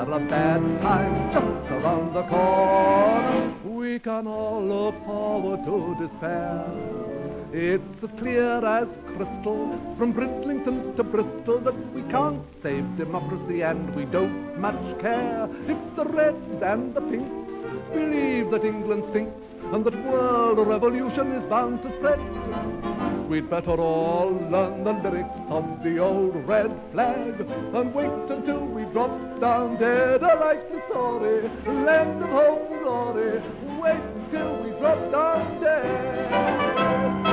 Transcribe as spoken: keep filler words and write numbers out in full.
there are bad times just around the corner, we can all look forward to despair. It's as clear as crystal from Bridlington to Bristol that we can't save democracy and we don't much care if the Reds and the Pinks believe that England stinks and that world revolution is bound to spread. We'd better all learn the lyrics of the old red flag and wait until we drop down dead. I like the story, land of hope and glory. Wait till we drop down dead.